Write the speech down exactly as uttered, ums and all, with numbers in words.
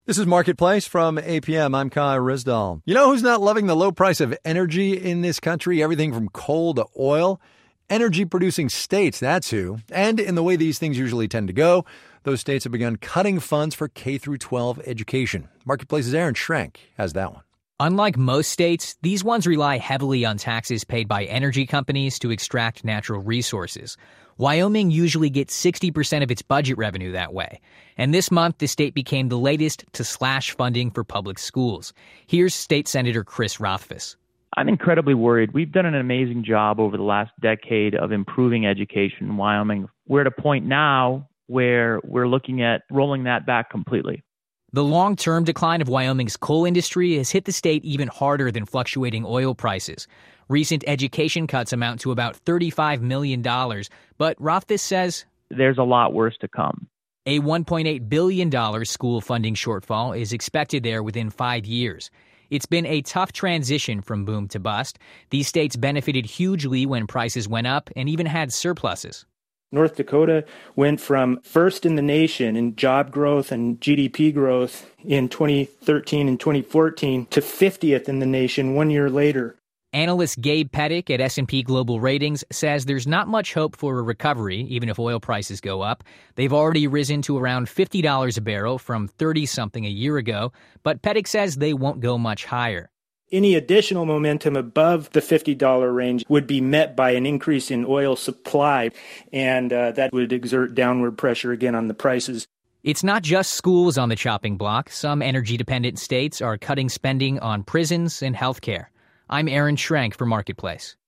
This is Marketplace from A P M. I'm Kai Rizdal. You know who's not loving the low price of energy in this country? Everything from coal to oil. Energy-producing states, that's who. And in the way these things usually tend to go, those states have begun cutting funds for K through twelve education. Marketplace's Aaron Schrenk has that one. Unlike most states, these ones rely heavily on taxes paid by energy companies to extract natural resources. Wyoming usually gets sixty percent of its budget revenue that way. And this month, the state became the latest to slash funding for public schools. Here's State Senator Chris Rothfuss. I'm incredibly worried. We've done an amazing job over the last decade of improving education in Wyoming. We're at a point now where we're looking at rolling that back completely. The long-term decline of Wyoming's coal industry has hit the state even harder than fluctuating oil prices. Recent education cuts amount to about thirty-five million dollars, but Rothfuss says there's a lot worse to come. A one point eight billion dollars school funding shortfall is expected there within five years. It's been a tough transition from boom to bust. These states benefited hugely when prices went up and even had surpluses. North Dakota went from first in the nation in job growth and G D P growth in twenty thirteen and twenty fourteen to fiftieth in the nation one year later. Analyst Gabe Pettick at S and P Global Ratings says there's not much hope for a recovery, even if oil prices go up. They've already risen to around fifty dollars a barrel from thirty-something a year ago, but Pettick says they won't go much higher. Any additional momentum above the fifty dollars range would be met by an increase in oil supply, and uh, that would exert downward pressure again on the prices. It's not just schools on the chopping block. Some energy-dependent states are cutting spending on prisons and health care. I'm Aaron Schrenk for Marketplace.